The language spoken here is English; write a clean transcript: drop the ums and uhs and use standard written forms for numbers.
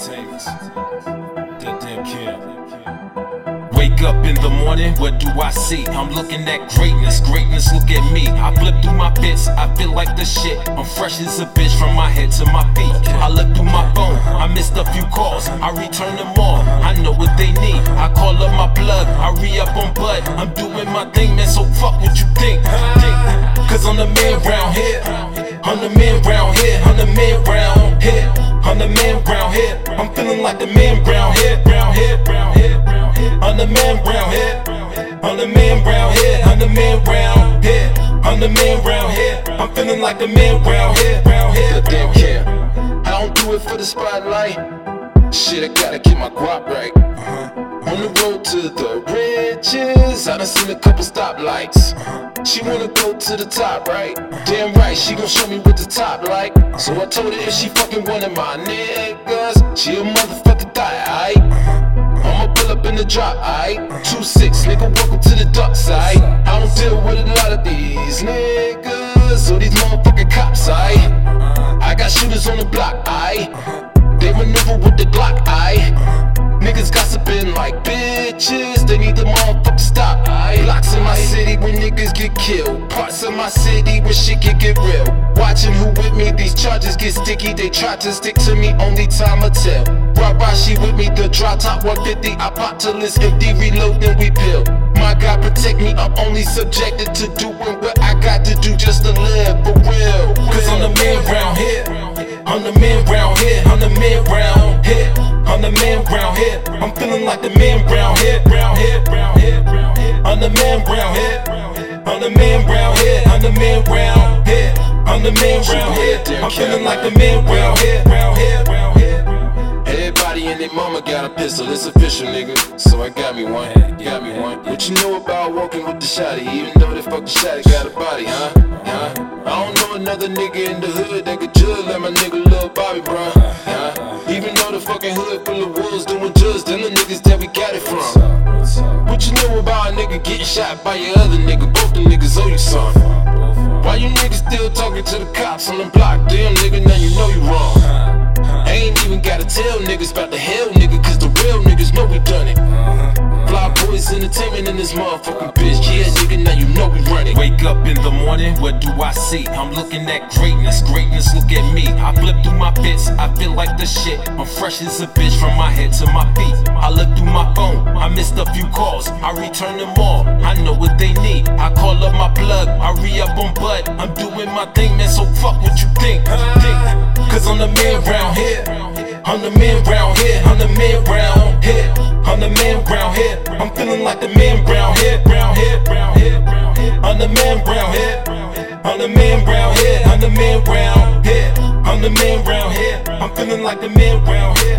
Entertainers. Goddamn Kim. Wake up in the morning, what do I see? I'm looking at greatness, greatness look at me. I flip through my bits, I feel like the shit. I'm fresh as a bitch from my head to my feet. I look through my phone, I missed a few calls, I return them all. I know what they need, I call up my plug, I re-up on Bud. I'm doing my thing, man, so fuck what you think. Cause I'm the man round here, I'm the man round here, I'm the man round here, I'm the man round here. I'm feeling like the man round here, round here, round here. I'm the man round here, I'm the man round here, I'm the man round here, I'm the man round here. I'm feeling like the man round here, round here. Goddamn Kim, I don't do it for the spotlight. Shit, I gotta get my guap right. On the road to the riches, I done seen a couple stoplights. She wanna go to the top, right? Damn right, she gon' show me what the top like. So I told her if she fucking one of my niggas, she a motherfucking thot, aight? I'ma pull up in the drop, aight? 2-6, nigga, welcome to the dark side. I don't deal with a lot of these niggas or these motherfucking cops, aight? I got shooters on the block, aight? They maneuver with the Glock, aight? Niggas gossiping like bitches, they need the motherfucker stop, aight? Blocks in my city where niggas get killed, parts of my city where shit can get real. Watching who with me, these charges get sticky. They try to stick to me, only time will tell. Rah-rah, she with me, the drop top 150. I pop till it's empty, reload, then we peel. My God protect me, I'm only subjected to doing what I got to do just to live, for real. Cause I'm the man round here, I'm the man round here, I'm the man round here, I'm the man round here. I'm feeling like the man round here, round here, round here, round here. I'm the man round here, I'm the man round here, I'm the man round here, I'm the man round here. I'm feeling like the man round here, round here, round here. Everybody and their mama got a pistol, it's official, nigga. So I got me one, got me one. What you know about walking with the shotty? Even though the fucking shotty got a body, huh? I don't know another nigga in the hood that could judge like my nigga Lil Bobby, bruh. Even though the fucking hood full of wolves doing drugs, them the niggas that we got it from. What you know about a nigga getting shot by your other nigga? Both the niggas owe you something. Why you niggas still talking to the cops on the block? Damn nigga, now you know you wrong. I ain't even gotta tell niggas about the hell, nigga, cause the real niggas know we done it. Fly Boys Entertainment in this motherfucking bitch. Yeah, nigga, now you know we run it. Wake up in the morning, what do I see? I'm looking at greatness, greatness look at me. I flip through my bits, I feel like the shit. I'm fresh as a bitch from my head to my feet. I look through my phone, I missed a few calls, I return them all. I know what they need, I call up my plug, I re-up on Bud. I'm doing my thing, man, so fuck what you think. Cause I'm the man round here, I'm the man round here, I'm the man round here, I'm the man round here. I'm feeling like the man round here, round here, round here, round here. I'm the man round here, I'm the man round here, I'm the man round here, I'm the man round here. I'm feeling like the man round here.